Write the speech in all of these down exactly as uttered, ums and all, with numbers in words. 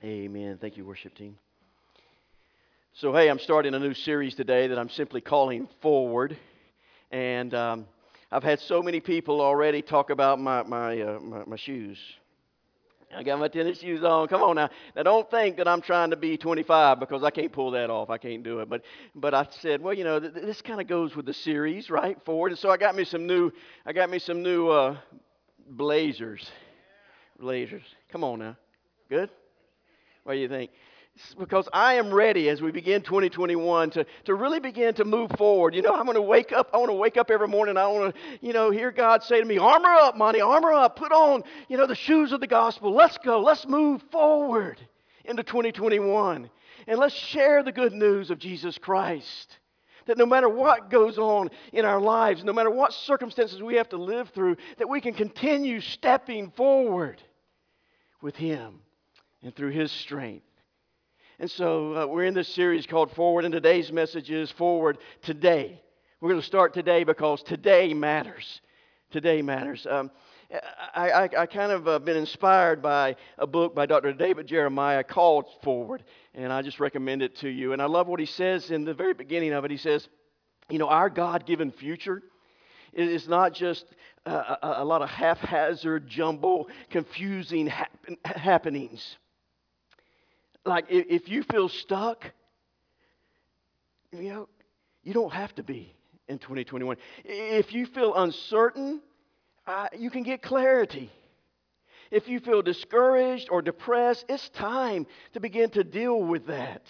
Amen. Thank you, worship team. So, hey, I'm starting a new series today that I'm simply calling Forward. And um, I've had so many people already talk about my, my, uh, my, my shoes. I got my tennis shoes on. Come on now. Now, don't think that I'm trying to be twenty-five because I can't pull that off. I can't do it. But, but I said, well, you know, th- this kind of goes with the series, right? Forward. And so I got me some new. I got me some new uh, blazers. Blazers. Come on now. Good. What do you think? Because I am ready as we begin twenty twenty-one to, to really begin to move forward. You know, I'm going to wake up. I want to wake up every morning. I want to, you know, hear God say to me, armor up, Monty, armor up. Put on, you know, the shoes of the gospel. Let's go. Let's move forward into twenty twenty-one. And let's share the good news of Jesus Christ. That no matter what goes on in our lives, no matter what circumstances we have to live through, that we can continue stepping forward with Him and through His strength. And so uh, we're in this series called Forward, and today's message is Forward Today. We're going to start today because today matters. Today matters. Um, I, I, I kind of uh, been inspired by a book by Doctor David Jeremiah called Forward, and I just recommend it to you. And I love what he says in the very beginning of it. He says, you know, our God-given future is not just uh, a, a lot of haphazard, jumble, confusing happen, happenings. Like, if you feel stuck, you know, you don't have to be in twenty twenty-one. If you feel uncertain, uh, you can get clarity. If you feel discouraged or depressed, it's time to begin to deal with that.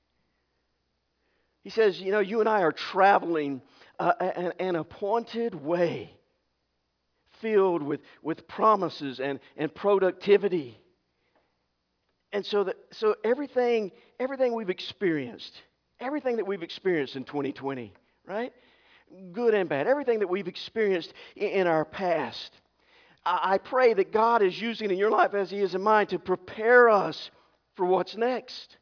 He says, you know, you and I are traveling uh, an, an appointed way filled with, with promises and, and productivity. And so that so everything everything we've experienced, everything that we've experienced in twenty twenty, right? Good and bad, everything that we've experienced in, in our past. I, I pray that God is using in your life as He is in mine to prepare us for what's next.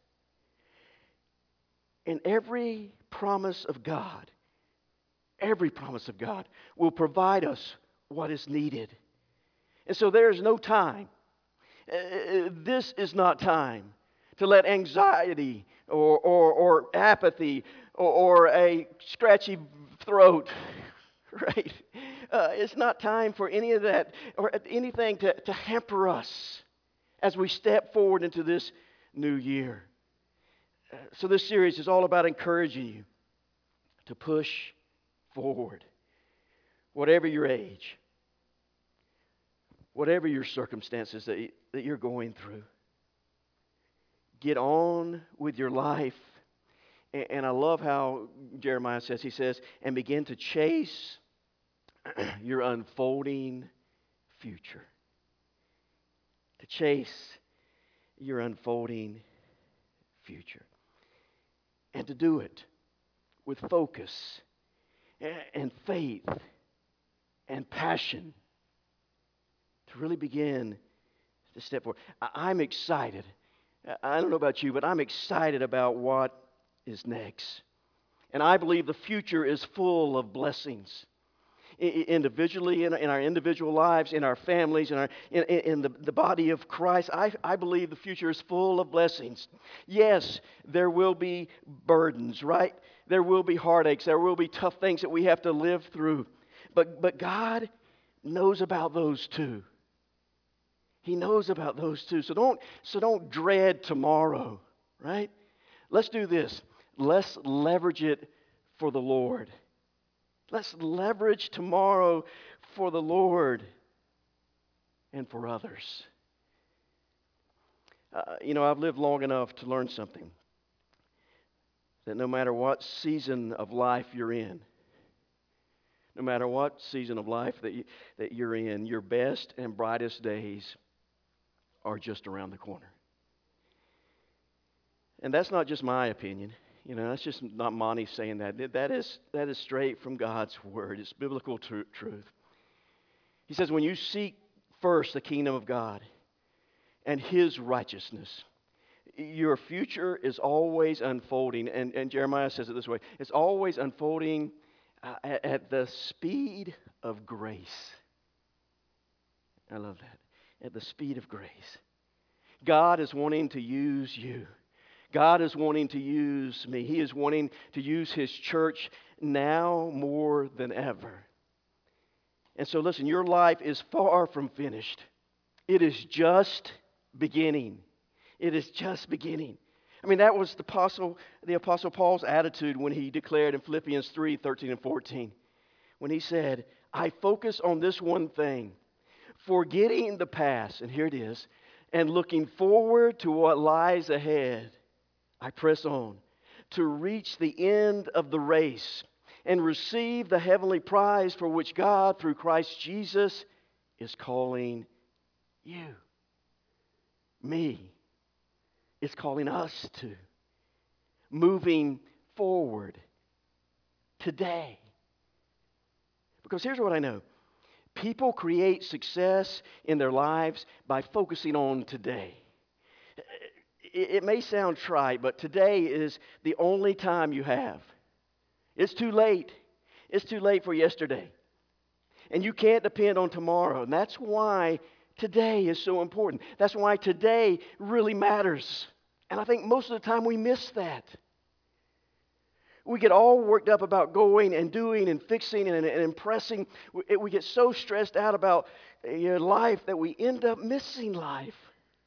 And every promise of God, every promise of God will provide us what is needed. And so there is no time. Uh, this is not time to let anxiety or, or, or apathy or, or a scratchy throat, right? Uh, it's not time for any of that or anything to, to hamper us as we step forward into this new year. Uh, so this series is all about encouraging you to push forward, whatever your age. Whatever your circumstances that, that you're going through, get on with your life. And, and I love how Jeremiah says, he says, and begin to chase your unfolding future. To chase your unfolding future. And to do it with focus and, and faith and passion. To really begin to step forward. I'm excited. I don't know about you, but I'm excited about what is next. And I believe the future is full of blessings. Individually, in our individual lives, in our families, in, our, in, in the, the body of Christ, I, I believe the future is full of blessings. Yes, there will be burdens, right? There will be heartaches. There will be tough things that we have to live through. But, but God knows about those too. He knows about those too. So don't, so don't dread tomorrow, right? Let's do this. Let's leverage it for the Lord. Let's leverage tomorrow for the Lord and for others. Uh, you know, I've lived long enough to learn something. That no matter what season of life you're in, no matter what season of life that, you, that you're in, your best and brightest days are just around the corner. And that's not just my opinion. You know, that's just not Monty saying that. That is, that is straight from God's Word. It's biblical tr- truth. He says, when you seek first the kingdom of God and His righteousness, your future is always unfolding. And, and Jeremiah says it this way. It's always unfolding uh, at, at the speed of grace. I love that. At the speed of grace. God is wanting to use you. God is wanting to use me. He is wanting to use His church now more than ever. And so listen, your life is far from finished. It is just beginning. It is just beginning. I mean, that was the apostle, the apostle Paul's attitude when he declared in Philippians three, thirteen and fourteen. When he said, I focus on this one thing, forgetting the past, and here it is, and looking forward to what lies ahead. I press on to reach the end of the race and receive the heavenly prize for which God, through Christ Jesus, is calling you, me. It's calling us to. Moving forward today. Because here's what I know. People create success in their lives by focusing on today. It may sound trite, but today is the only time you have. It's too late. It's too late for yesterday. And you can't depend on tomorrow. And that's why today is so important. That's why today really matters. And I think most of the time we miss that. We get all worked up about going and doing and fixing and, and impressing. We, we get so stressed out about you know, life that we end up missing life.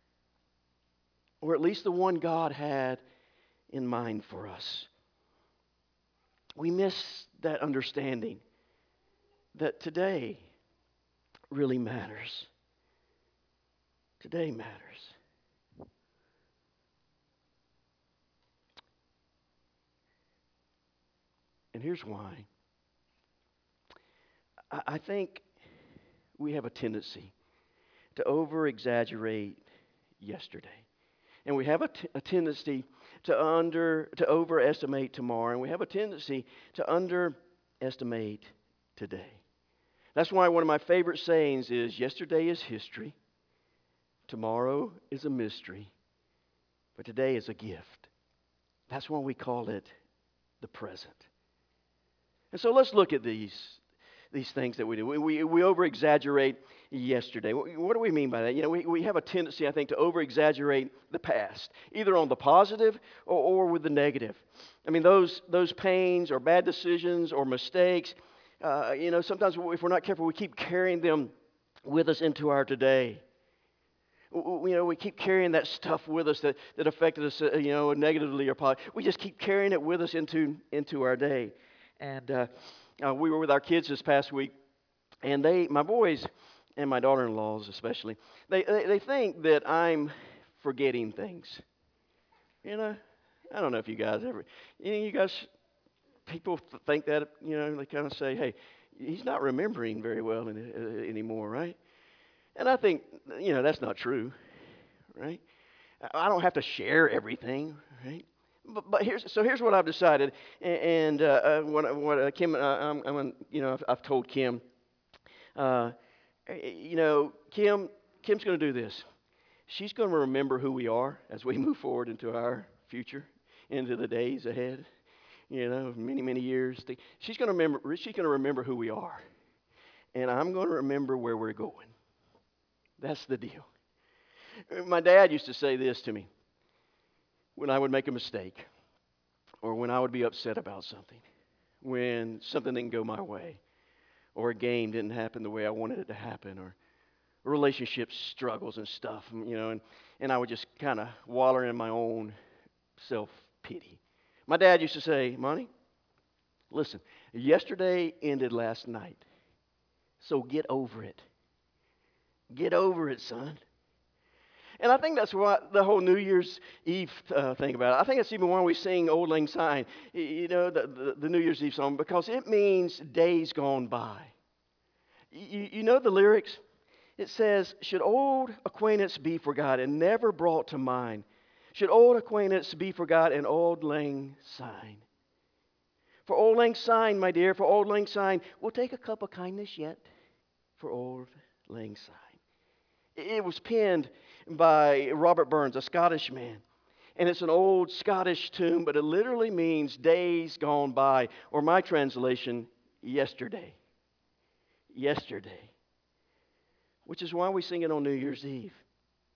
Or at least the one God had in mind for us. We miss that understanding that today really matters. Today matters. And here's why. I, I think we have a tendency to over-exaggerate yesterday. And we have a, t- a tendency to under to overestimate tomorrow, and we have a tendency to underestimate today. That's why one of my favorite sayings is, yesterday is history, tomorrow is a mystery, but today is a gift. That's why we call it the present. And so let's look at these, these things that we do. We, we, we over-exaggerate yesterday. What do we mean by that? You know, we, we have a tendency, I think, to over-exaggerate the past, either on the positive or, or with the negative. I mean, those, those pains or bad decisions or mistakes, uh, you know, sometimes if we're not careful, we keep carrying them with us into our today. You know, we keep carrying that stuff with us that, that affected us, uh, you know, negatively or positively. We just keep carrying it with us into, into our day. And uh, uh, we were with our kids this past week, and they, my boys, and my daughter-in-laws especially, they, they they think that I'm forgetting things. You know, I don't know if you guys ever, you know, you guys, people th- think that, you know, they kind of say, hey, he's not remembering very well in, uh, anymore, right? And I think, you know, that's not true, right? I don't have to share everything, right? But, but here's so here's what I've decided, and, and uh, uh, what, what uh, Kim, uh, I'm, I'm, you know, I've, I've told Kim. Uh, You know, Kim, Kim's going to do this. She's going to remember who we are as we move forward into our future, into the days ahead. You know, many, many years. She's going to remember. She's going to remember who we are, and I'm going to remember where we're going. That's the deal. My dad used to say this to me when I would make a mistake, or when I would be upset about something, when something didn't go my way, or a game didn't happen the way I wanted it to happen, or relationship struggles and stuff, you know, and, and I would just kind of waller in my own self-pity. My dad used to say, Monty, listen, yesterday ended last night, so get over it. Get over it, son. And I think that's what the whole New Year's Eve uh, thing about it. I think that's even why we sing Old Lang Syne, you know, the, the, the New Year's Eve song, because it means days gone by. You, you know the lyrics? It says, should old acquaintance be forgot and never brought to mind? Should old acquaintance be forgot and Auld Lang Syne? For Auld Lang Syne, my dear, for Auld Lang Syne, we'll take a cup of kindness yet for Auld Lang Syne. It was penned by Robert Burns, a Scottish man. And it's an old Scottish tune, but it literally means days gone by, or my translation, yesterday. Yesterday. Which is why we sing it on New Year's Eve.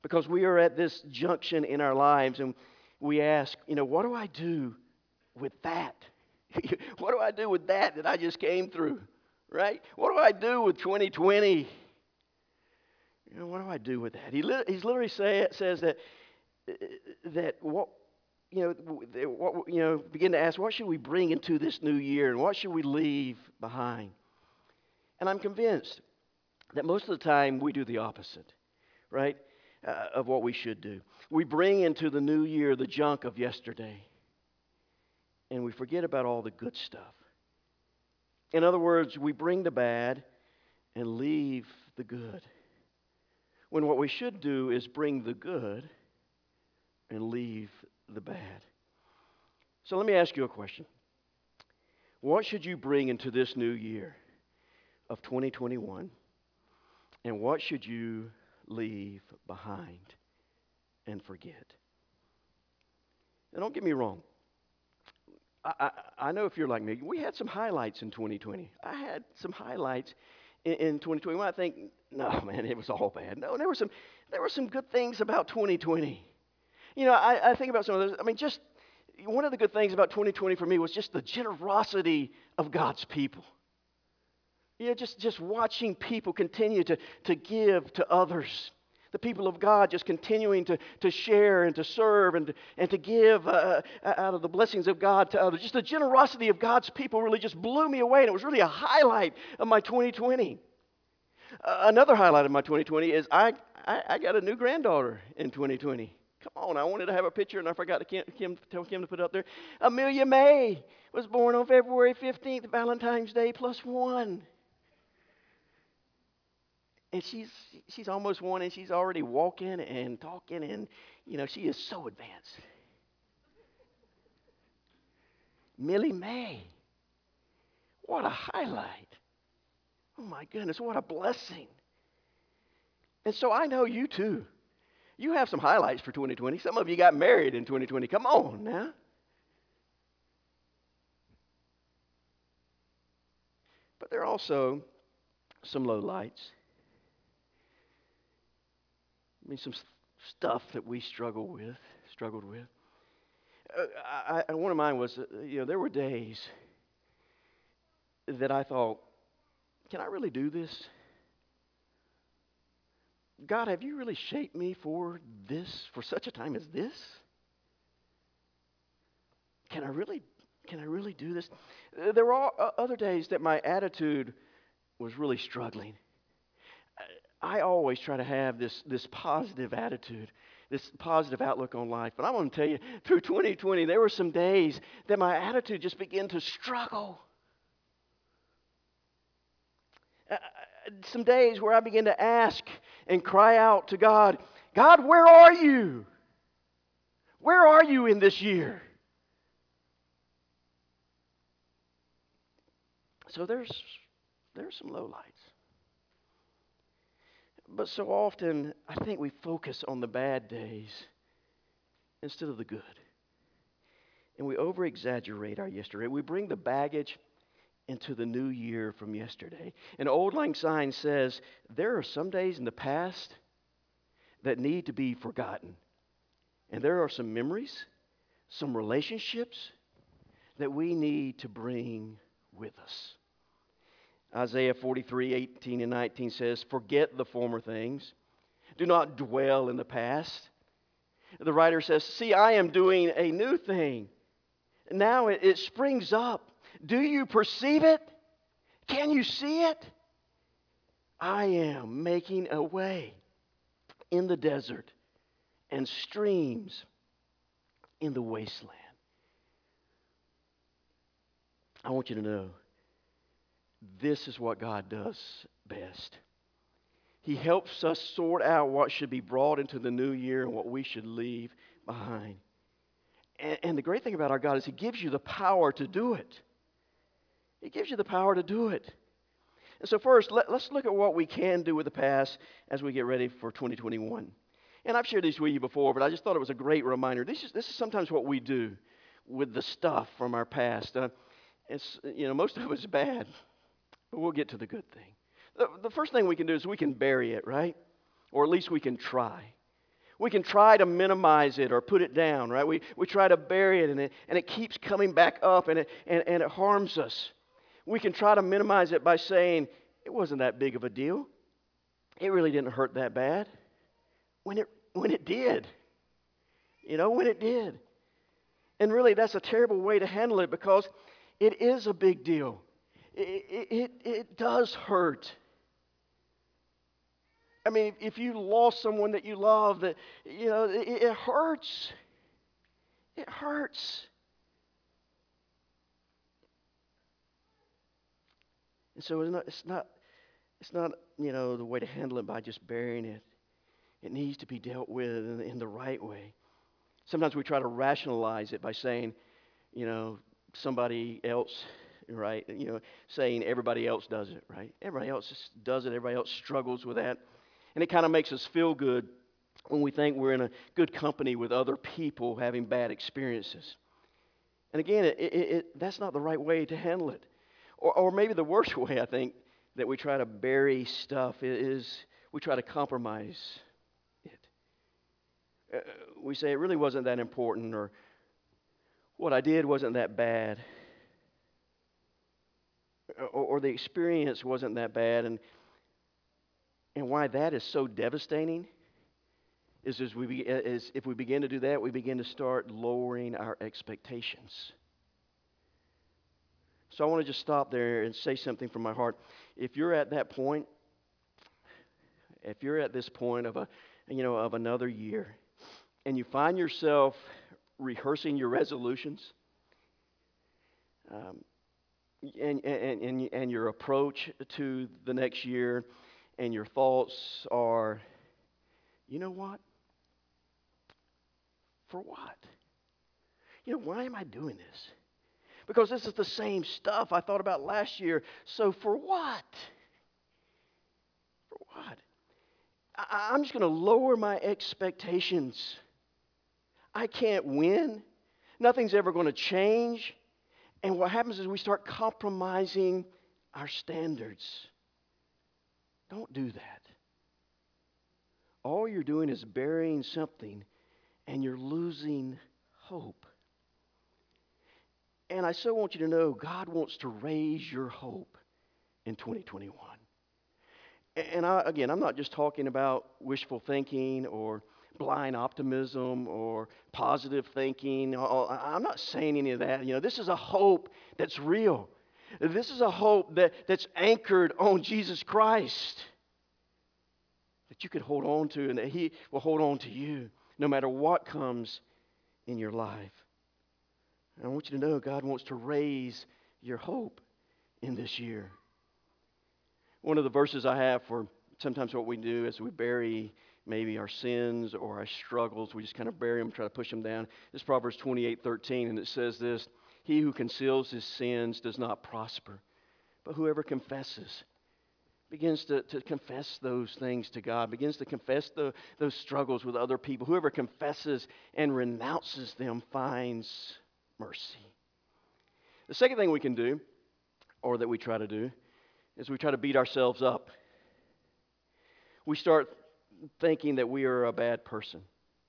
Because we are at this junction in our lives and we ask, you know, what do I do with that? What do I do with that that I just came through, right? What do I do with twenty twenty? You know, what do I do with that? He li- he's literally say, says that that what you know what you know begin to ask, what should we bring into this new year and what should we leave behind? And I'm convinced that most of the time we do the opposite, right? Uh, of what we should do. We bring into the new year the junk of yesterday, and we forget about all the good stuff. In other words, we bring the bad and leave the good. When what we should do is bring the good and leave the bad. So let me ask you a question. What should you bring into this new year of twenty twenty-one? And what should you leave behind and forget? Now, don't get me wrong. I, I, I know if you're like me, we had some highlights in twenty twenty. I had some highlights in, in twenty twenty-one. I think, no, man, it was all bad. No, there were some, there were some good things about twenty twenty. You know, I, I think about some of those. I mean, just one of the good things about twenty twenty for me was just the generosity of God's people. You know, just, just watching people continue to, to give to others. The people of God just continuing to, to share and to serve and to, and to give uh, out of the blessings of God to others. Just the generosity of God's people really just blew me away, and it was really a highlight of my twenty twenty. Uh, another highlight of my twenty twenty is I, I, I got a new granddaughter in twenty twenty. Come on, I wanted to have a picture, and I forgot to Kim, Kim, tell Kim to put it up there. Amelia May was born on February fifteenth, Valentine's Day plus one. And she's she's almost one, and she's already walking and talking, and, you know, she is so advanced. Millie May. What a highlight. Oh, my goodness, what a blessing. And so I know you, too. You have some highlights for twenty twenty. Some of you got married in twenty twenty. Come on now. But there are also some lowlights. I mean, some stuff that we struggle with, struggled with. Uh, I, I, one of mine was, uh, you know, there were days that I thought, can I really do this? God, have you really shaped me for this, for such a time as this? Can I really, can I really do this? Uh, there were all, uh, other days that my attitude was really struggling. I always try to have this, this positive attitude, this positive outlook on life. But I'm going to tell you, through twenty twenty, there were some days that my attitude just began to struggle. Uh, some days where I began to ask and cry out to God, God, where are you? Where are you in this year? So there's, there's some lowlights. But so often, I think we focus on the bad days instead of the good. And we over-exaggerate our yesterday. We bring the baggage into the new year from yesterday. An old lang syne says, there are some days in the past that need to be forgotten. And there are some memories, some relationships that we need to bring with us. Isaiah forty-three, eighteen and nineteen says, forget the former things. Do not dwell in the past. The writer says, see, I am doing a new thing. Now it, it springs up. Do you perceive it? Can you see it? I am making a way in the desert and streams in the wasteland. I want you to know, this is what God does best. He helps us sort out what should be brought into the new year and what we should leave behind. And, and the great thing about our God is He gives you the power to do it. He gives you the power to do it. And so first, let, let's look at what we can do with the past as we get ready for twenty twenty-one. And I've shared these with you before, but I just thought it was a great reminder. This is, this is sometimes what we do with the stuff from our past. Uh, it's, you know, most of it is bad. But we'll get to the good thing. The, the first thing we can do is we can bury it, right? Or at least we can try. We can try to minimize it or put it down, right? We, we try to bury it and, it, and it keeps coming back up and it, and, and it harms us. We can try to minimize it by saying, it wasn't that big of a deal. It really didn't hurt that bad. When it, when it did. You know, when it did. And really, that's a terrible way to handle it because it is a big deal. It, it, it, it does hurt. I mean, if you lost someone that you love, that you know, it, it hurts. It hurts. And so it's not, it's not, it's not, you know, the way to handle it by just burying it. It needs to be dealt with in, in the right way. Sometimes we try to rationalize it by saying, you know, somebody else, right? You know, saying everybody else does it, right? Everybody else does it. Everybody else struggles with that. And it kind of makes us feel good when we think we're in a good company with other people having bad experiences. And again, it, it, it, that's not the right way to handle it. Or, or maybe the worst way, I think, that we try to bury stuff is we try to compromise it. Uh, we say it really wasn't that important, or what I did wasn't that bad, or, or the experience wasn't that bad. And And why that is so devastating is, as we, is if we begin to do that, we begin to start lowering our expectations. So I want to just stop there and say something from my heart. If you're at that point, if you're at this point of a, you know, of another year, and you find yourself rehearsing your resolutions, um, and, and, and, and your approach to the next year, and your thoughts are, you know what? For what? You know, why am I doing this? Because this is the same stuff I thought about last year. So for what? For what? I, I'm just going to lower my expectations. I can't win. Nothing's ever going to change. And what happens is we start compromising our standards. Don't do that. All you're doing is burying something, and you're losing hope. And I so want you to know God wants to raise your hope in twenty twenty-one. And I, again, I'm not just talking about wishful thinking or blind optimism or positive thinking. I'm not saying any of that. You know, this is a hope that's real. This is a hope that, that's anchored on Jesus Christ, that you could hold on to, and that He will hold on to you no matter what comes in your life. And I want you to know God wants to raise your hope in this year. One of the verses I have for sometimes what we do is we bury maybe our sins or our struggles. We just kind of bury them, try to push them down. It's Proverbs twenty-eight thirteen, and it says this: "He who conceals his sins does not prosper, but whoever confesses," begins to, to confess those things to God, begins to confess the, those struggles with other people. Whoever confesses and renounces them finds mercy. The second thing we can do, or that we try to do, is we try to beat ourselves up. We start thinking that we are a bad person,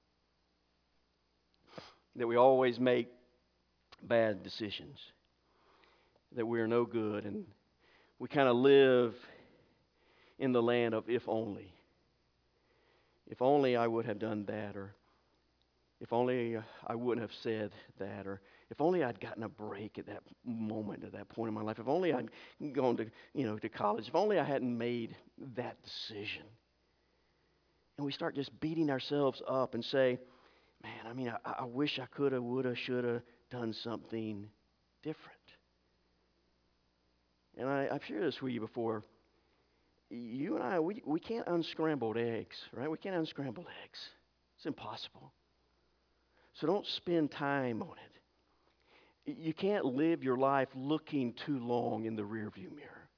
that we always make bad decisions, that we are no good, and we kind of live in the land of if only. If only I would have done that, or if only I wouldn't have said that, or if only I'd gotten a break at that moment, at that point in my life. If only I'd gone to, you know, to college. If only I hadn't made that decision. And we start just beating ourselves up and say, man, I mean, I, I wish I could have, would have, should have done something different. And I, I've shared this with you before. You and I, we, we can't unscramble eggs, right? We can't unscramble eggs. It's impossible. So don't spend time on it. You can't live your life looking too long in the rearview mirror.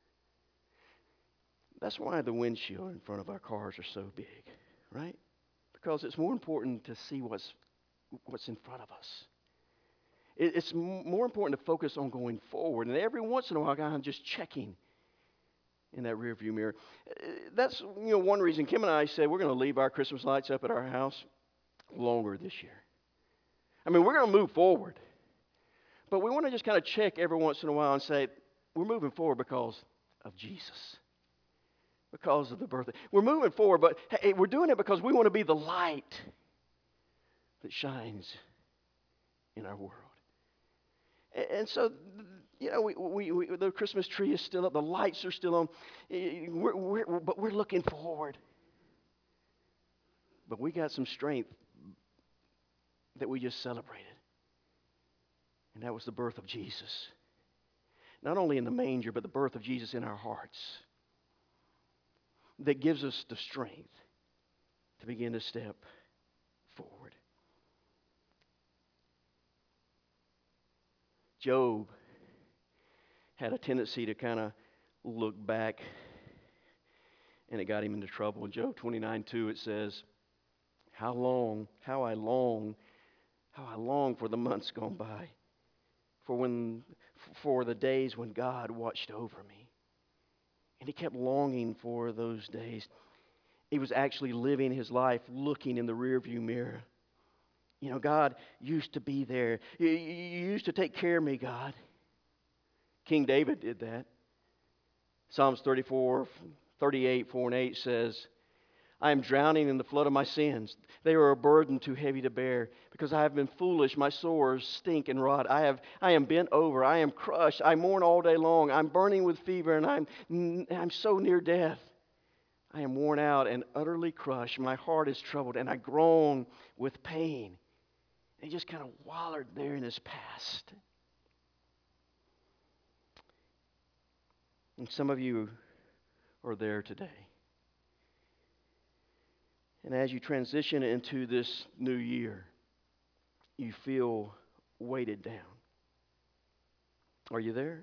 That's why the windshield in front of our cars are so big, right? Because it's more important to see what's what's in front of us. It, it's m- more important to focus on going forward. And every once in a while, I'm just checking. in that rearview mirror. Uh, That's you know one reason Kim and I said we're going to leave our Christmas lights up at our house longer this year. I mean, we're going to move forward, but we want to just kind of check every once in a while and say we're moving forward because of Jesus, because of the birthday. We're moving forward, but hey, we're doing it because we want to be the light that shines in our world. And, and so, you know, we, we, we, the Christmas tree is still up, the lights are still on, we're, we're, but we're looking forward. But we got some strength that we just celebrated. And that was the birth of Jesus. Not only in the manger, but the birth of Jesus in our hearts. That gives us the strength to begin to step forward. Job had a tendency to kind of look back, and it got him into trouble. In Job twenty-nine two, it says, How long, how I long, how I long for the months gone by, for when, for the days when God watched over me. And he kept longing for those days. He was actually living his life looking in the rearview mirror. You know, God used to be there. You, you used to take care of me, God. King David did that. Psalms thirty-four, thirty-eight, four and eight says, I am drowning in the flood of my sins. They are a burden too heavy to bear. Because I have been foolish, my sores stink and rot. I have, I am bent over. I am crushed. I mourn all day long. I'm burning with fever, and I'm, I'm so near death. I am worn out and utterly crushed. My heart is troubled, and I groan with pain. And he just kind of wallowed there in his past. And some of you are there today. And as you transition into this new year, you feel weighted down. Are you there?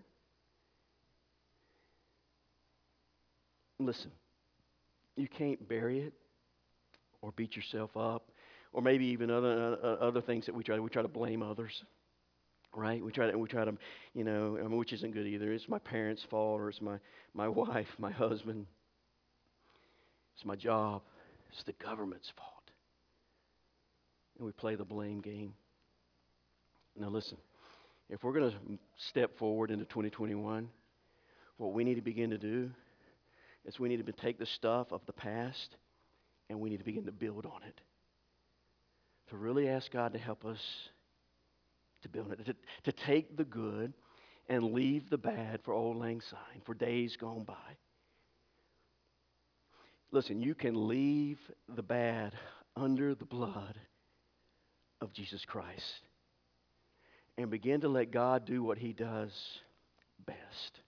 Listen, you can't bury it or beat yourself up, or maybe even other uh, other things that we try to we try to blame others, right? We try to we try to you know, I mean, which isn't good either. It's my parents' fault, or it's my my wife, my husband, it's my job, it's the government's fault. And we play the blame game. Now listen, if we're going to step forward into twenty twenty-one, what we need to begin to do is we need to take the stuff of the past and we need to begin to build on it. To really ask God to help us to build it. To, to take the good and leave the bad for old lang syne, for days gone by. Listen, you can leave the bad under the blood of Jesus Christ and begin to let God do what He does best.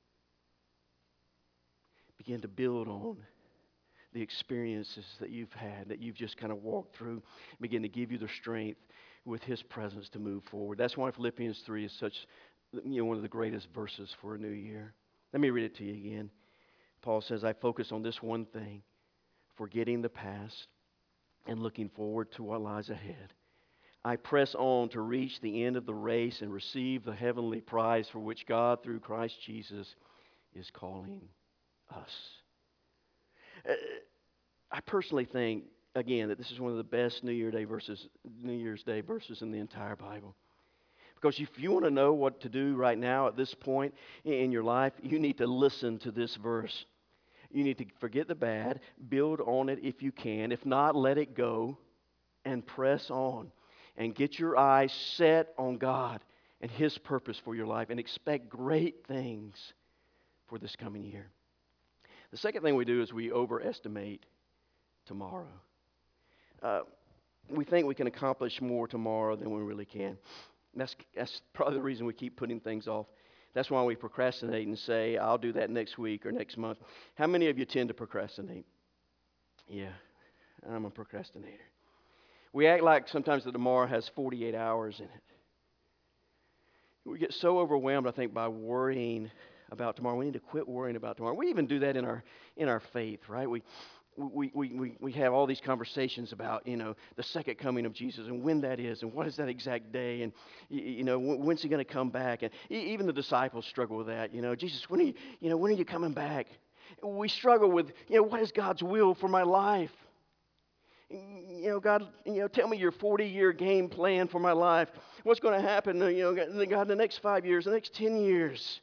Begin to build on the experiences that you've had, that you've just kind of walked through. Begin to give you the strength with His presence to move forward. That's why Philippians three is such, you know, one of the greatest verses for a new year. Let me read it to you again. Paul says, I focus on this one thing, forgetting the past and looking forward to what lies ahead. I press on to reach the end of the race and receive the heavenly prize for which God, through Christ Jesus, is calling us. Uh, I personally think, again, that this is one of the best New Year Day verses, New Year's Day verses in the entire Bible. Because if you want to know what to do right now at this point in your life, you need to listen to this verse. You need to forget the bad, build on it if you can. If not, let it go and press on. And get your eyes set on God and His purpose for your life and expect great things for this coming year. The second thing we do is we overestimate tomorrow. Uh, we think we can accomplish more tomorrow than we really can. That's, that's probably the reason we keep putting things off. That's why we procrastinate and say, I'll do that next week or next month. How many of you tend to procrastinate? Yeah, I'm a procrastinator. We act like sometimes that tomorrow has forty-eight hours in it. We get so overwhelmed, I think, by worrying about tomorrow. We need to quit worrying about tomorrow. We even do that in our in our faith, right? We we we we we have all these conversations about, you know, the second coming of Jesus and when that is and what is that exact day and, you know, when's He going to come back? And even the disciples struggle with that. You know, Jesus, when are you, you know, when are you coming back? We struggle with, you know, what is God's will for my life? You know, God, you know, tell me your forty-year game plan for my life. What's going to happen, you know, God, the next five years, the next ten years?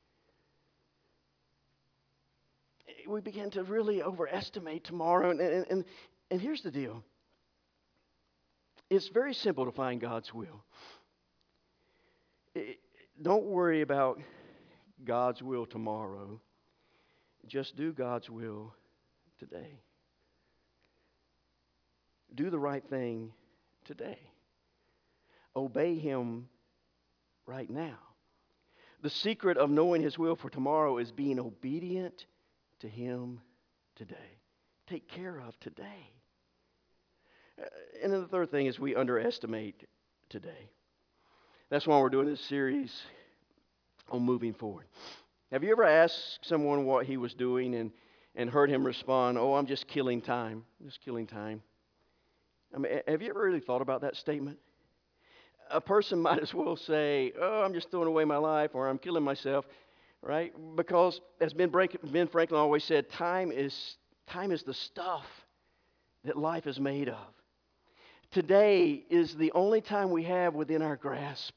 We begin to really overestimate tomorrow. And, and, and, and here's the deal. It's very simple to find God's will. It, don't worry about God's will tomorrow. Just do God's will today. Do the right thing today. Obey Him right now. The secret of knowing His will for tomorrow is being obedient to Him today. Take care of today. And then the third thing is we underestimate today. That's why we're doing this series on moving forward. Have you ever asked someone what he was doing and, and heard him respond, "Oh, I'm just killing time, just killing time"? I mean, have you ever really thought about that statement? A person might as well say, "Oh, I'm just throwing away my life," or "I'm killing myself," right? Because as Ben, ben Franklin always said, time is, time is the stuff that life is made of. Today is the only time we have within our grasp.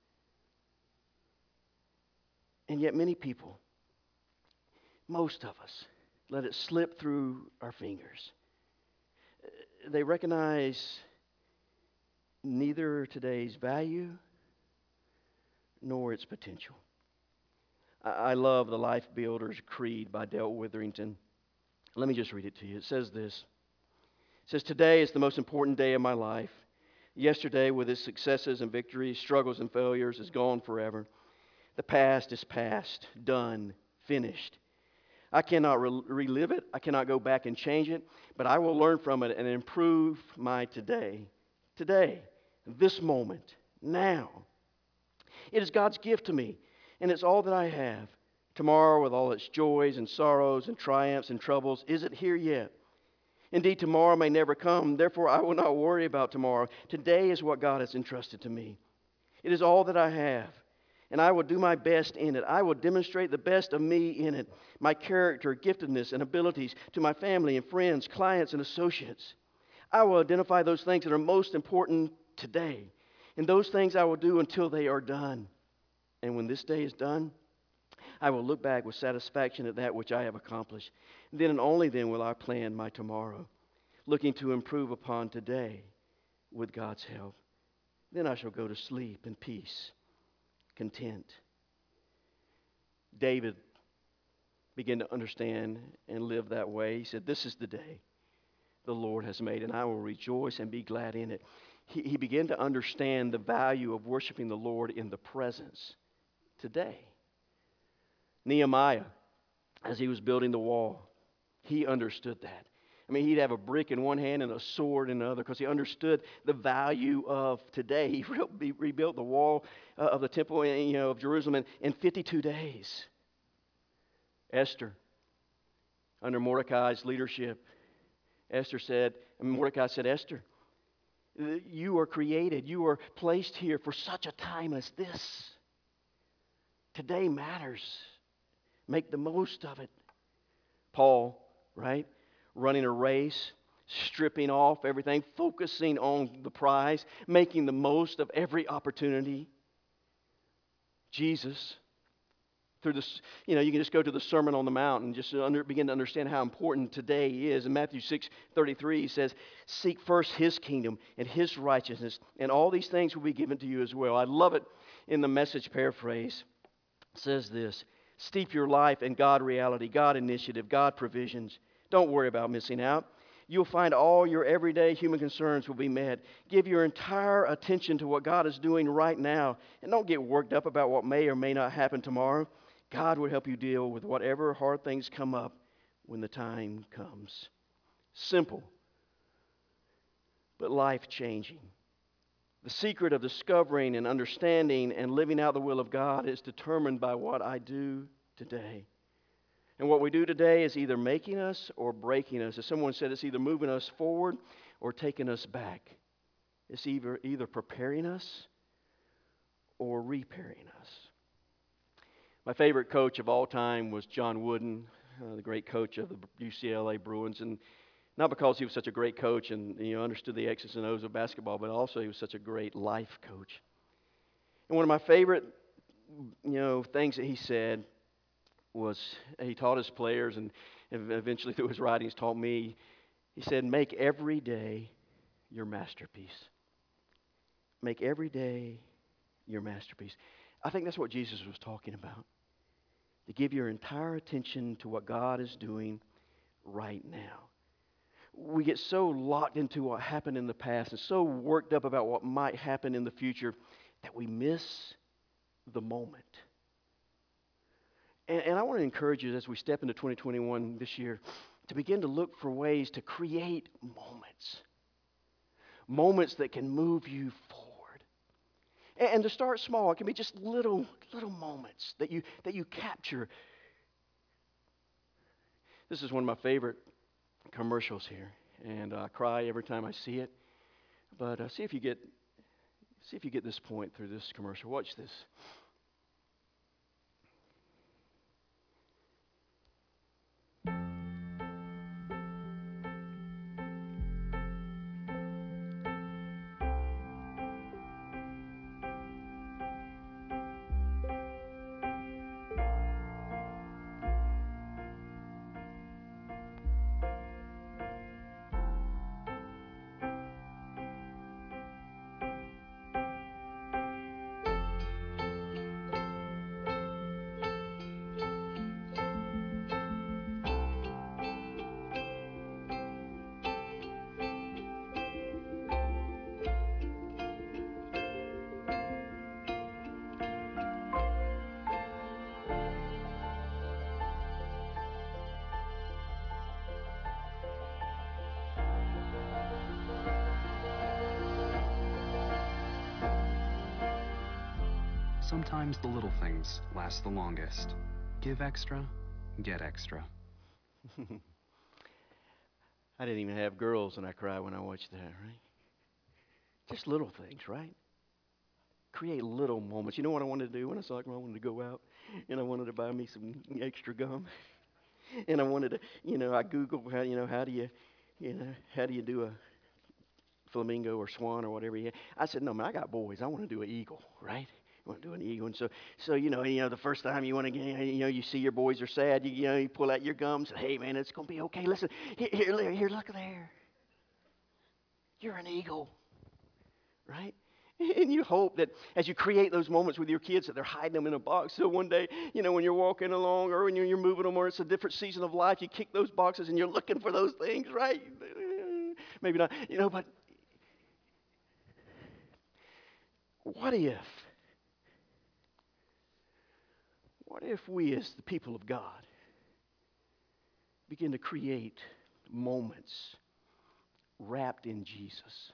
And yet many people, most of us, let it slip through our fingers. They recognize neither today's value nor its potential. I, I love the Life Builder's Creed by Dale Witherington. Let me just read it to you. It says this. It says, "Today is the most important day of my life. Yesterday, with its successes and victories, struggles and failures, is gone forever. The past is past, done, finished. I cannot re- relive it. I cannot go back and change it, but I will learn from it and improve my today. Today, this moment, now. It is God's gift to me, and it's all that I have. Tomorrow, with all its joys and sorrows and triumphs and troubles, isn't here yet. Indeed, tomorrow may never come. Therefore, I will not worry about tomorrow. Today is what God has entrusted to me. It is all that I have, and I will do my best in it. I will demonstrate the best of me in it, my character, giftedness, and abilities to my family and friends, clients, and associates. I will identify those things that are most important today, and those things I will do until they are done. And when this day is done, I will look back with satisfaction at that which I have accomplished. Then and only then will I plan my tomorrow, looking to improve upon today with God's help. Then I shall go to sleep in peace, content." David began to understand and live that way. He said, "This is the day the Lord has made, and I will rejoice and be glad in it." He, he began to understand the value of worshiping the Lord in the presence today. Nehemiah, as he was building the wall, he understood that. I mean, he'd have a brick in one hand and a sword in the other because he understood the value of today. He re- rebuilt the wall uh, of the temple, in, you know, of Jerusalem in, in fifty-two days. Esther, under Mordecai's leadership, Esther said, and Mordecai said, "Esther, you are created, you are placed here for such a time as this. Today matters. Make the most of it." Paul, right? Running a race, stripping off everything, focusing on the prize, making the most of every opportunity. Jesus, through this, you know, you can just go to the Sermon on the Mount and just under, begin to understand how important today is. In Matthew six thirty-three, he says, "Seek first His kingdom and His righteousness, and all these things will be given to you as well." I love it in the Message paraphrase. It says this: "Steep your life in God reality, God initiative, God provisions. Don't worry about missing out. You'll find all your everyday human concerns will be met. Give your entire attention to what God is doing right now, and don't get worked up about what may or may not happen tomorrow. God will help you deal with whatever hard things come up when the time comes." Simple, but life-changing. The secret of discovering and understanding and living out the will of God is determined by what I do today. And what we do today is either making us or breaking us. As someone said, it's either moving us forward or taking us back. It's either, either preparing us or repairing us. My favorite coach of all time was John Wooden. uh, the great coach of the U C L A Bruins, and not because he was such a great coach and you know understood the X's and O's of basketball, but also he was such a great life coach. And one of my favorite, you know, things that he said was he taught his players, and eventually through his writings taught me. He said, "Make every day your masterpiece. Make every day your masterpiece." I think that's what Jesus was talking about. To give your entire attention to what God is doing right now. We get so locked into what happened in the past and so worked up about what might happen in the future that we miss the moment. And, and I want to encourage you as we step into twenty twenty-one this year to begin to look for ways to create moments. Moments that can move you forward. And, and to start small, it can be just little, little moments that you, that you capture. This is one of my favorite commercials here, and I cry every time I see it. But uh, see if you get, see if you get this point through this commercial. Watch this. Sometimes the little things last the longest. Give extra, get extra. I didn't even have girls, and I cry when I watch that, right? Just little things, right? Create little moments. You know what I wanted to do when I saw it? I wanted to go out, and I wanted to buy me some extra gum, and I wanted to, you know, I Googled how, you know, how do you, you know, how do you do a flamingo or swan or whatever. I said, no, man, I got boys. I want to do an eagle, right? You want to do an eagle, and so, so you know, you know, the first time you want to, you know, you see your boys are sad, you, you know, you pull out your gums. Hey, man, it's gonna be okay. Listen, here, here, here, look there. You're an eagle, right? And you hope that as you create those moments with your kids that they're hiding them in a box. So one day, you know, when you're walking along or when you're, you're moving them or it's a different season of life, you kick those boxes and you're looking for those things, right? Maybe not, you know, but what if? What if we, as the people of God, begin to create moments wrapped in Jesus?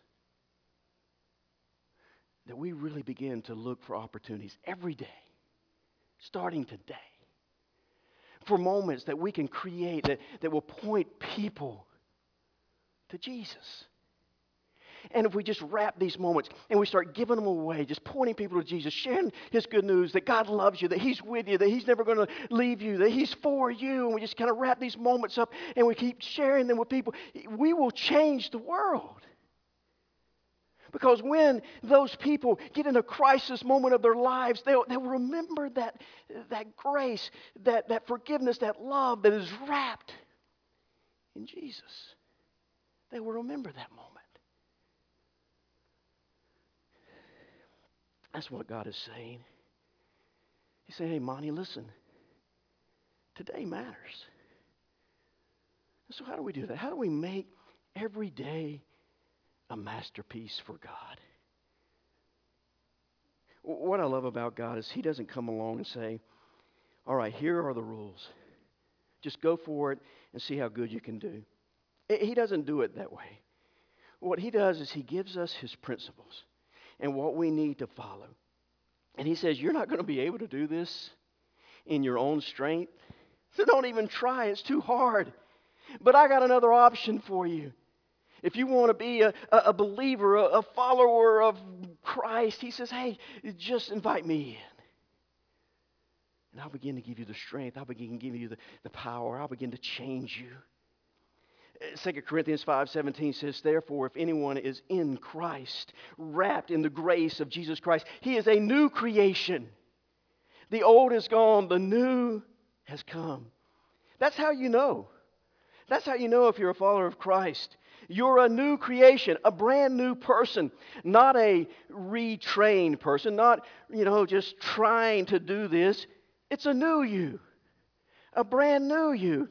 That we really begin to look for opportunities every day, starting today, for moments that we can create that, that will point people to Jesus. And if we just wrap these moments and we start giving them away, just pointing people to Jesus, sharing His good news, that God loves you, that He's with you, that He's never going to leave you, that He's for you, and we just kind of wrap these moments up and we keep sharing them with people, we will change the world. Because when those people get in a crisis moment of their lives, they'll, they'll remember that, that grace, that, that forgiveness, that love that is wrapped in Jesus. They will remember that moment. That's what God is saying. He's saying, hey, Monty, listen. Today matters. So how do we do that? How do we make every day a masterpiece for God? What I love about God is He doesn't come along and say, all right, here are the rules. Just go for it and see how good you can do. He doesn't do it that way. What He does is He gives us His principles and what we need to follow. And He says, you're not going to be able to do this in your own strength. So don't even try. It's too hard. But I got another option for you. If you want to be a, a believer, a, a follower of Christ, He says, hey, just invite me in. And I'll begin to give you the strength. I'll begin to give you the, the power. I'll begin to change you. Second Corinthians five seventeen says, therefore, if anyone is in Christ, wrapped in the grace of Jesus Christ, he is a new creation. The old is gone, the new has come. That's how you know. That's how you know if you're a follower of Christ. You're a new creation, a brand new person, not a retrained person, not, you know, just trying to do this. It's a new you, a brand new you.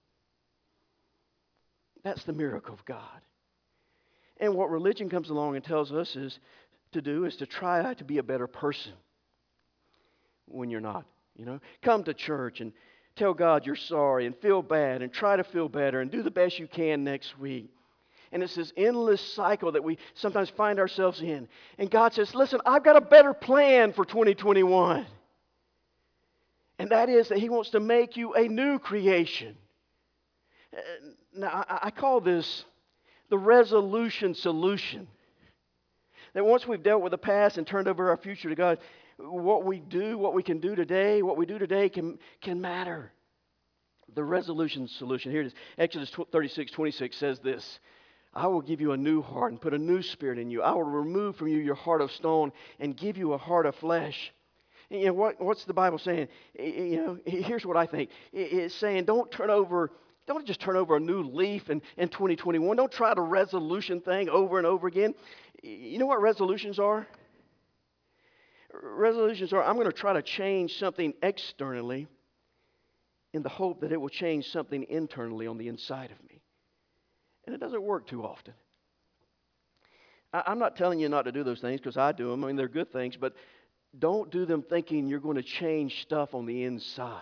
That's the miracle of God. And what religion comes along and tells us is to do is to try to be a better person when you're not. You know, come to church and tell God you're sorry and feel bad and try to feel better and do the best you can next week. And it's this endless cycle that we sometimes find ourselves in. And God says, listen, I've got a better plan for twenty twenty-one. And that is that He wants to make you a new creation. Now, I call this the resolution solution. That once we've dealt with the past and turned over our future to God, what we do, what we can do today, what we do today can, can matter. The resolution solution. Here it is. Exodus thirty-six twenty-six says this. I will give you a new heart and put a new spirit in you. I will remove from you your heart of stone and give you a heart of flesh. And, you know, what, what's the Bible saying? You know, here's what I think. It's saying don't turn over, don't just turn over a new leaf in, in twenty twenty-one. Don't try the resolution thing over and over again. You know what resolutions are? Resolutions are, I'm going to try to change something externally in the hope that it will change something internally on the inside of me. And it doesn't work too often. I, I'm not telling you not to do those things because I do them. I mean, they're good things, but don't do them thinking you're going to change stuff on the inside.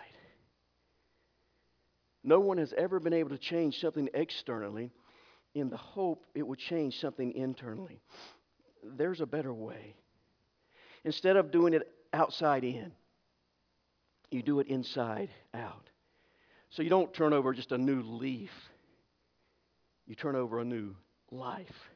No one has ever been able to change something externally in the hope it will change something internally. There's a better way. Instead of doing it outside in, you do it inside out. So you don't turn over just a new leaf. You turn over a new life.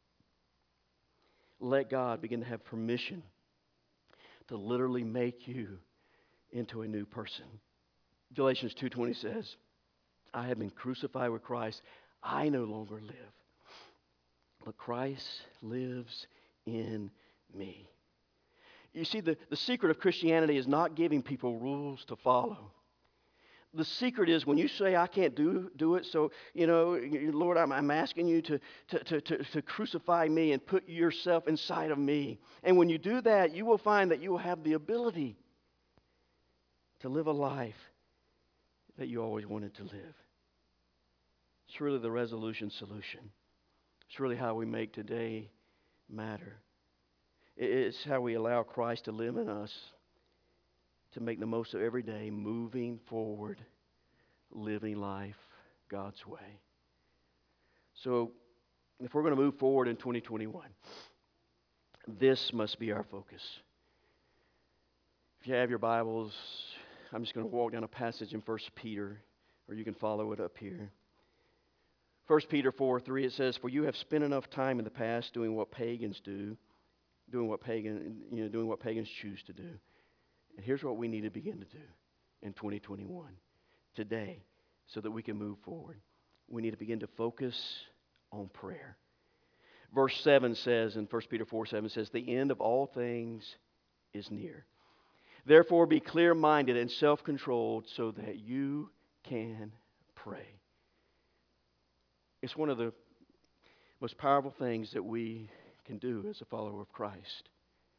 Let God begin to have permission to literally make you into a new person. Galatians two twenty says, I have been crucified with Christ. I no longer live, but Christ lives in me. You see, the, the secret of Christianity is not giving people rules to follow. The secret is when you say, I can't do, do it, so, you know, Lord, I'm, I'm asking you to, to, to, to, to crucify me and put yourself inside of me. And when you do that, you will find that you will have the ability to live a life that you always wanted to live. It's really the resolution solution. It's really how we make today matter. It's how we allow Christ to live in us, to make the most of every day, moving forward, living life God's way. So, if we're going to move forward in twenty twenty-one, this must be our focus. If you have your Bibles, I'm just going to walk down a passage in First Peter, or you can follow it up here. First Peter four three, it says, for you have spent enough time in the past doing what pagans do, doing what pagan, you know, doing what pagans choose to do. And here's what we need to begin to do in twenty twenty-one, today, so that we can move forward. We need to begin to focus on prayer. Verse seven says, in First Peter four seven says, the end of all things is near. Therefore be clear-minded and self-controlled so that you can pray. It's one of the most powerful things that we can do as a follower of Christ,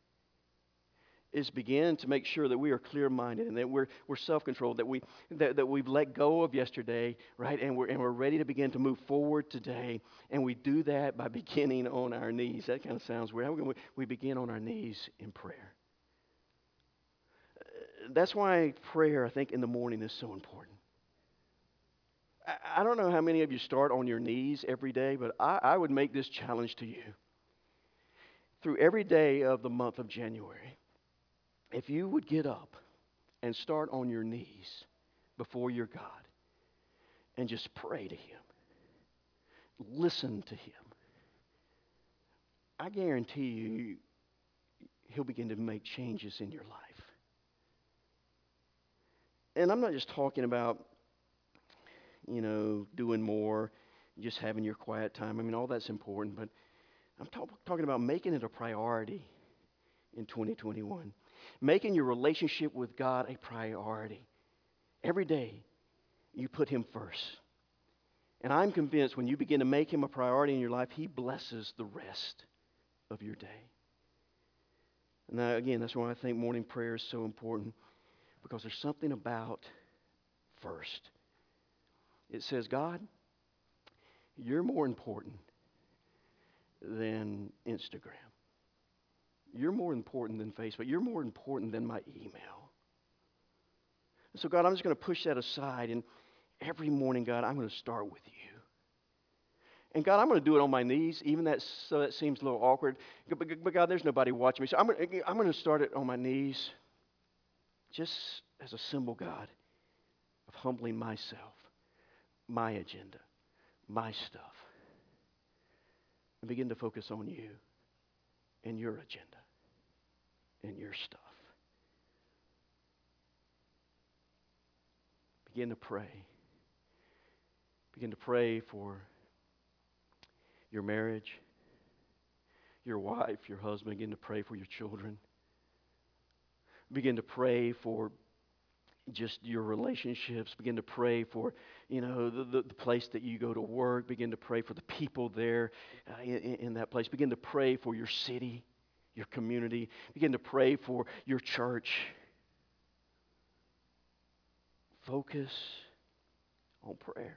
is begin to make sure that we are clear-minded and that we're we're self-controlled, that we that, that we've let go of yesterday, right? And we're and we're ready to begin to move forward today. And we do that by beginning on our knees. That kind of sounds weird. We, we begin on our knees in prayer. That's why prayer, I think, in the morning is so important. I, I don't know how many of you start on your knees every day, but I, I would make this challenge to you. Through every day of the month of January, if you would get up and start on your knees before your God and just pray to Him, listen to Him, I guarantee you He'll begin to make changes in your life. And I'm not just talking about, you know, doing more, just having your quiet time. I mean, all that's important, but I'm talk- talking about making it a priority in twenty twenty-one. Making your relationship with God a priority. Every day, you put Him first. And I'm convinced when you begin to make Him a priority in your life, He blesses the rest of your day. And now, again, that's why I think morning prayer is so important, because there's something about first. It says, God, you're more important than Instagram. You're more important than Facebook. You're more important than my email. So, God, I'm just going to push that aside. And every morning, God, I'm going to start with you. And, God, I'm going to do it on my knees, even that, so that seems a little awkward. But, but God, there's nobody watching me. So I'm going, to, I'm going to start it on my knees just as a symbol, God, of humbling myself, my agenda, my stuff, and begin to focus on you and your agenda and your stuff. Begin to pray. Begin to pray for your marriage, your wife, your husband. Begin to pray for your children. Begin to pray for just your relationships. Begin to pray for, you know, the, the, the place that you go to work. Begin to pray for the people there uh, in, in that place. Begin to pray for your city, your community. Begin to pray for your church. Focus on prayer.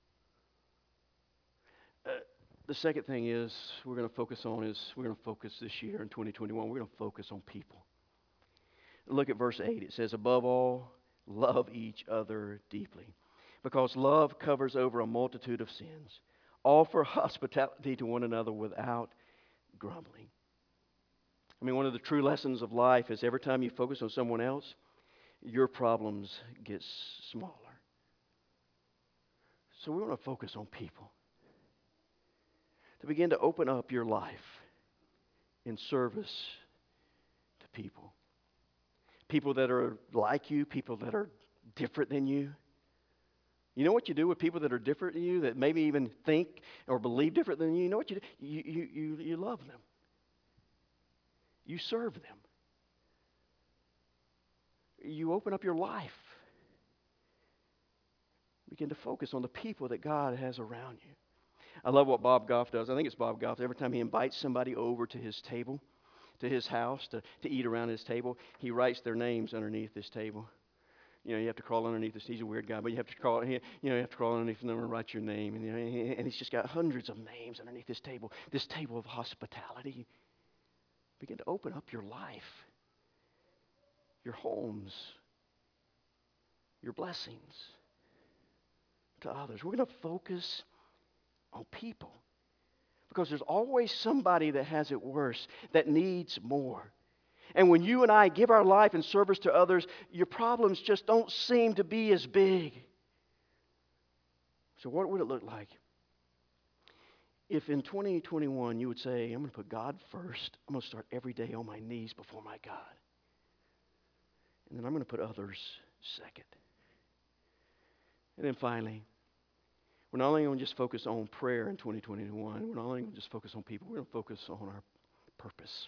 Uh, the second thing is we're going to focus on is we're going to focus this year in twenty twenty-one. We're going to focus on people. Look at verse eight. It says, above all, love each other deeply, because love covers over a multitude of sins. Offer hospitality to one another without grumbling. I mean, one of the true lessons of life is every time you focus on someone else, your problems get smaller. So we want to focus on people. To begin to open up your life in service to people. People that are like you, people that are different than you. You know what you do with people that are different than you, that maybe even think or believe different than you? You know what you do? You, you, you, you love them. You serve them. You open up your life. Begin to focus on the people that God has around you. I love what Bob Goff does. I think it's Bob Goff. Every time he invites somebody over to his table, to his house, to, to eat around his table, he writes their names underneath this table. You know, you have to crawl underneath this. He's a weird guy, but you have to crawl. You know, you have to crawl underneath them and write your name. And, you know, and he's just got hundreds of names underneath this table. This table of hospitality. Begin to open up your life, your homes, your blessings to others. We're going to focus on people, because there's always somebody that has it worse, that needs more. And when you and I give our life in service to others, your problems just don't seem to be as big. So what would it look like if in twenty twenty-one you would say, I'm going to put God first. I'm going to start every day on my knees before my God. And then I'm going to put others second. And then finally, we're not only going to just focus on prayer in twenty twenty-one, we're not only going to just focus on people, we're going to focus on our purpose.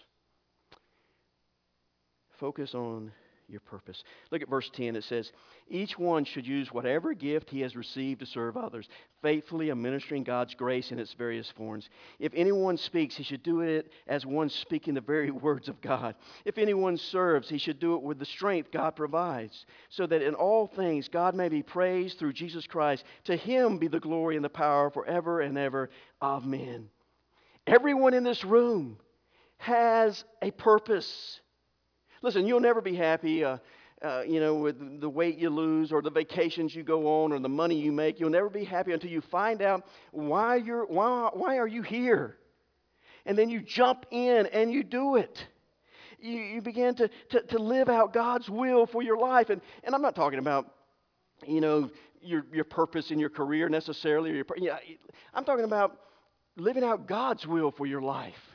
Focus on your purpose. Look at verse ten. It says, each one should use whatever gift he has received to serve others, faithfully administering God's grace in its various forms. If anyone speaks, he should do it as one speaking the very words of God. If anyone serves, he should do it with the strength God provides, so that in all things God may be praised through Jesus Christ. To him be the glory and the power forever and ever. Amen. Everyone in this room has a purpose. Listen, you'll never be happy, uh, uh, you know, with the weight you lose or the vacations you go on or the money you make. You'll never be happy until you find out why you're why why are you here, and then you jump in and you do it. You, you begin to, to to live out God's will for your life, and and I'm not talking about, you know, your your purpose in your career necessarily. Or your, yeah, I'm talking about living out God's will for your life.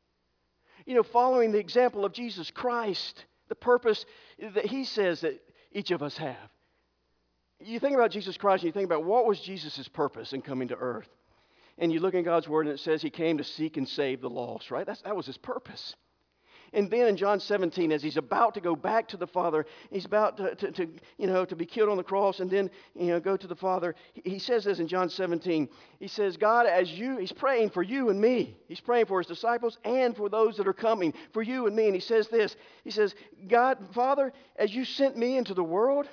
You know, following the example of Jesus Christ, the purpose that he says that each of us have. You think about Jesus Christ and you think about what was Jesus' purpose in coming to earth. And you look in God's Word and it says he came to seek and save the lost, right? That's, that was his purpose. And then in John seventeen, as he's about to go back to the Father, he's about to, to, to, you know, to be killed on the cross and then, you know, go to the Father. He, he says this in John seventeen. He says, God, as you, he's praying for you and me. He's praying for his disciples and for those that are coming, for you and me. And he says this. He says, God, Father, as you sent me into the world,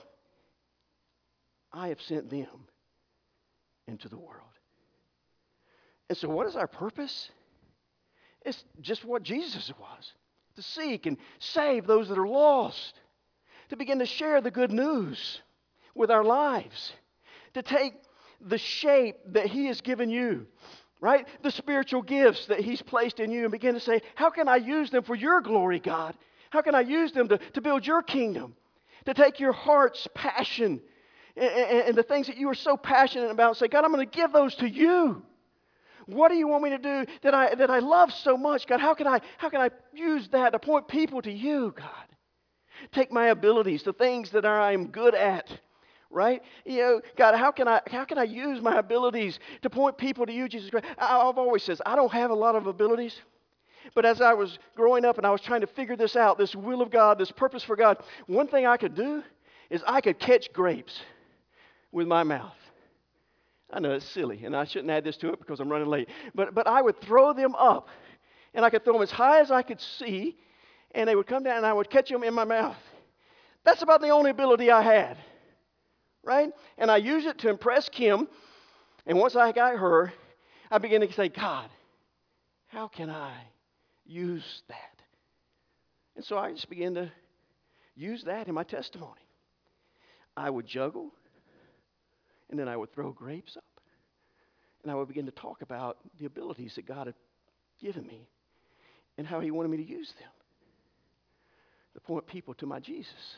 I have sent them into the world. And so what is our purpose? It's just what Jesus was. To seek and save those that are lost. To begin to share the good news with our lives. To take the shape that he has given you, right? The spiritual gifts that he's placed in you and begin to say, how can I use them for your glory, God? How can I use them to, to build your kingdom? To take your heart's passion and, and, and the things that you are so passionate about and say, God, I'm going to give those to you. What do you want me to do that I that I love so much, God? How can I how can I use that to point people to you, God? Take my abilities, the things that I am good at, right? You know, God, how can I how can I use my abilities to point people to you, Jesus Christ? I, I've always said I don't have a lot of abilities, but as I was growing up and I was trying to figure this out, this will of God, this purpose for God, one thing I could do is I could catch grapes with my mouth. I know it's silly, and I shouldn't add this to it because I'm running late. But but I would throw them up, and I could throw them as high as I could see, and they would come down, and I would catch them in my mouth. That's about the only ability I had, right? And I used it to impress Kim, and once I got her, I began to say, God, how can I use that? And so I just began to use that in my testimony. I would juggle. And then I would throw grapes up. And I would begin to talk about the abilities that God had given me and how he wanted me to use them to point people to my Jesus.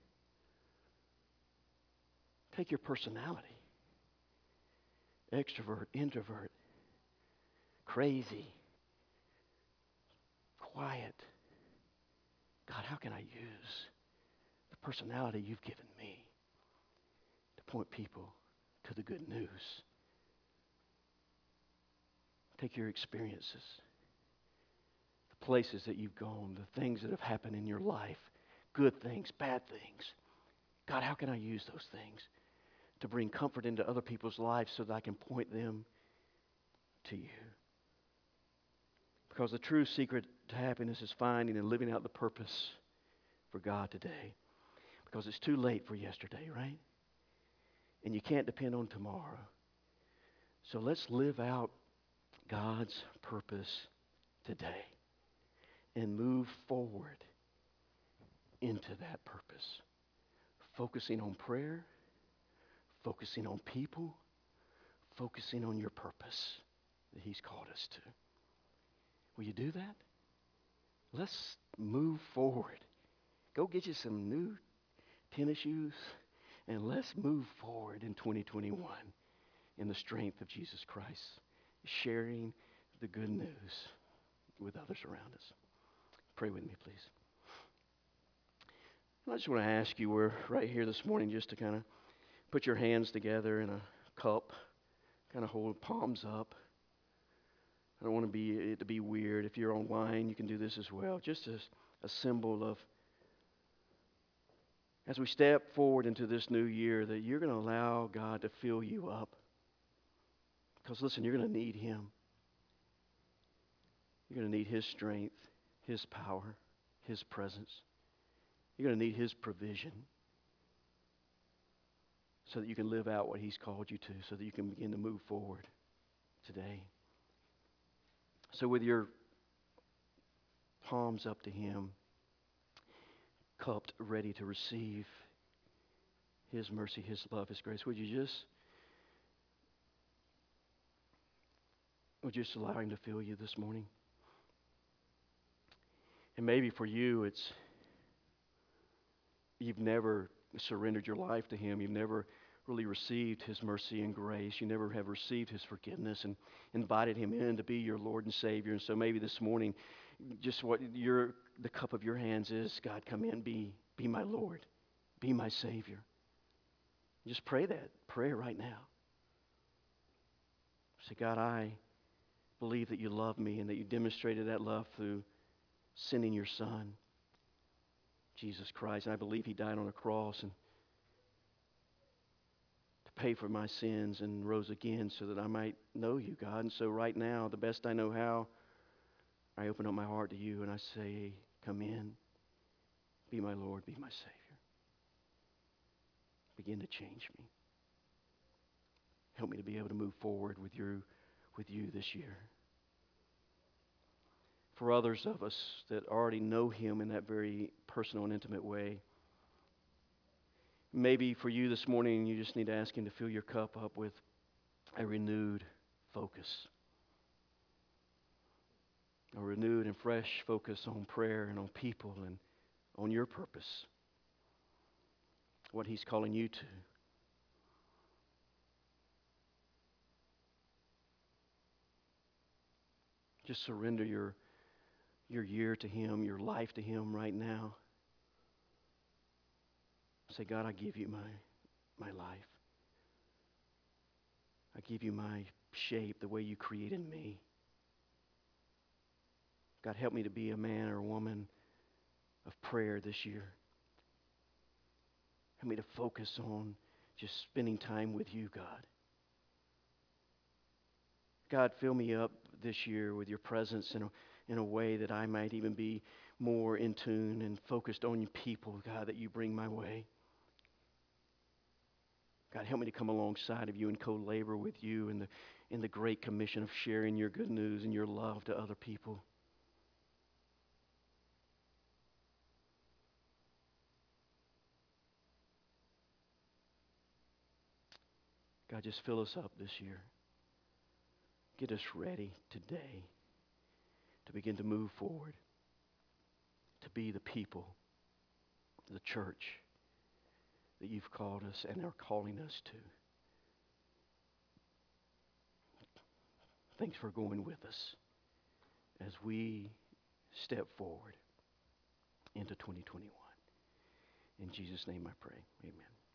Take your personality. Extrovert, introvert, crazy, quiet. God, how can I use the personality you've given me to point people to the good news? Take your experiences, the places that you've gone, the things that have happened in your life, good things, bad things. God, how can I use those things to bring comfort into other people's lives so that I can point them to you? Because the true secret to happiness is finding and living out the purpose for God today. Because it's too late for yesterday, right? And you can't depend on tomorrow. So let's live out God's purpose today and move forward into that purpose. Focusing on prayer, focusing on people, focusing on your purpose that he's called us to. Will you do that? Let's move forward. Go get you some new tennis shoes. And let's move forward in twenty twenty-one in the strength of Jesus Christ, sharing the good news with others around us. Pray with me, please. I just want to ask you, we're right here this morning just to kind of put your hands together in a cup, kind of hold palms up. I don't want to be it to be weird. If you're online, you can do this as well. Just as a symbol of, as we step forward into this new year, that you're going to allow God to fill you up. Because listen, you're going to need him. You're going to need his strength, his power, his presence. You're going to need his provision so that you can live out what he's called you to, so that you can begin to move forward today. So with your palms up to him, cupped, ready to receive his mercy, his love, his grace, would you just would you just allow him to fill you this morning? And maybe for you, it's you've never surrendered your life to him. You've never really received his mercy and grace. You never have received his forgiveness and invited him in to be your Lord and Savior. And so maybe this morning, just what your the cup of your hands is, God, come in, be be my Lord, Be my Savior. Just pray that prayer right now. Say, God, I believe that you love me and that you demonstrated that love through sending your Son, Jesus Christ. And I believe he died on a cross and to pay for my sins and rose again so that I might know you, God. And so right now, the best I know how, I open up my heart to you and I say, come in. Be my Lord, be my Savior. Begin to change me. Help me to be able to move forward with you, with you this year. For others of us that already know him in that very personal and intimate way, maybe for you this morning, you just need to ask him to fill your cup up with a renewed focus. A renewed and fresh focus on prayer and on people and on your purpose. What he's calling you to. Just surrender your, your year to him, your life to him right now. Say, God, I give you my, my life. I give you my shape, the way you created me. God, help me to be a man or a woman of prayer this year. Help me to focus on just spending time with you, God. God, fill me up this year with your presence in a, in a way that I might even be more in tune and focused on people, God, that you bring my way. God, help me to come alongside of you and co-labor with you in the, in the great commission of sharing your good news and your love to other people. God, just fill us up this year. Get us ready today to begin to move forward, to be the people, the church that you've called us and are calling us to. Thanks for going with us as we step forward into twenty twenty-one. In Jesus' name I pray. Amen.